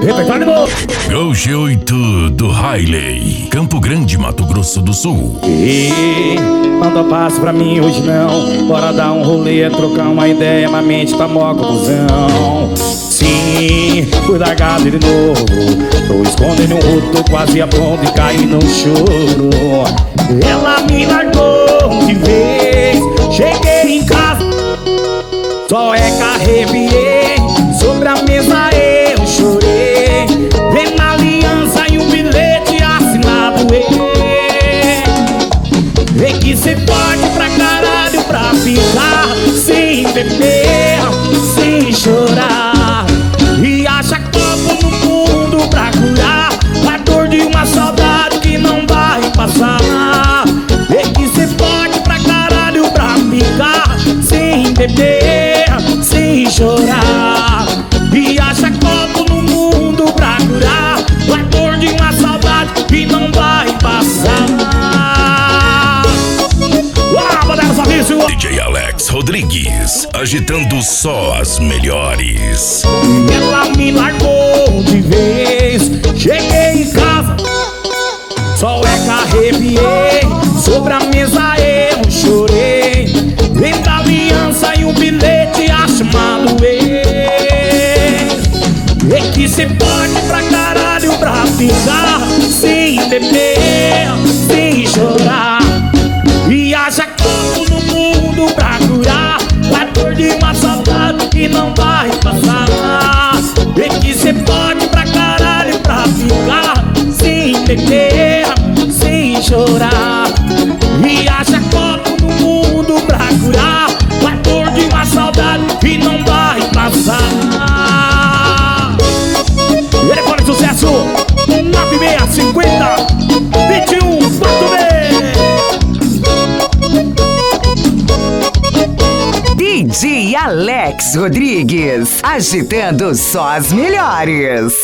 Repertório novo. Gauche 8 do Riley, Campo Grande, Mato Grosso do Sul. E manda passo pra mim hoje não. Bora dar um rolê, trocar uma ideia. Minha mente tá mó confusão. Sim, fui largado de novo. Tô escondendo um rosto, tô quase a ponto de cair no choro. Ela me largou de vez. Cheguei em casa, só é que arrepiei. Sobre a mesa eu chorei. Vem na aliança e um bilhete assinado. Vem que cê pode pra caralho pra ficar sem beber, sem chorar. E acha copo no mundo pra curar a dor de uma saudade que não vai passar. Vem que cê pode pra caralho pra ficar sem beber, sem chorar. E acha copo no mundo pra curar a dor de uma saudade que não vai passar. DJ Alex Rodrigues, agitando só as melhores. Ela me largou de vez. Cheguei em casa, só é que arrepiei. Sobre a mesa eu chorei. Vem da aliança e um bilhete chamado é que cê pode pra caralho pra ficar sem beber, sem chorar. E haja copo no mundo pra curar a dor de uma saudade que não vai passar. É que cê pode pra caralho pra ficar sem beber, sem chorar. E haja copo no mundo pra curar a dor de uma saudade que não vai passar. Ele pode sucesso 9650 21 DJ Alex Rodrigues, agitando só as melhores.